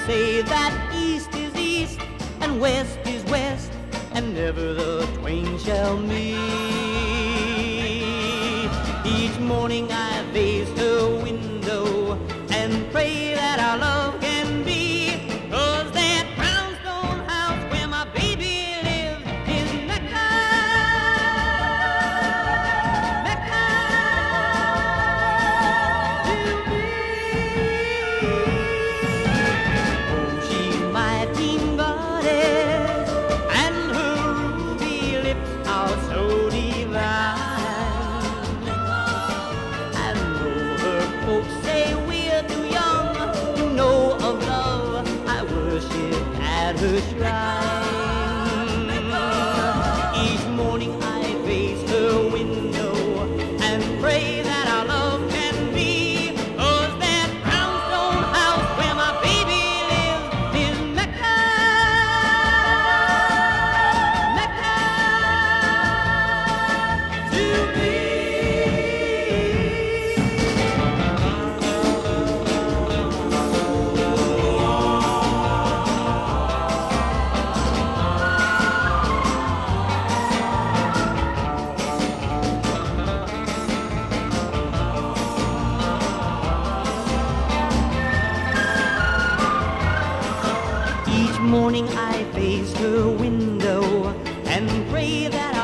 say that east is east and west is west, and never the twain shall meet. Each morning I face her window and pray that our love can be, 'cause that brownstone house where my baby lives is Mecca, Mecca to me. Oh, she's my teen goddess, and her ruby lips are so divine. And though her folks say we're too young to know of love, I worship at her shrine. Each morning I face her window and pray that our love can be, 'cause that brownstone house where my baby lives is Mecca, Mecca to me. Each morning I face her window and pray that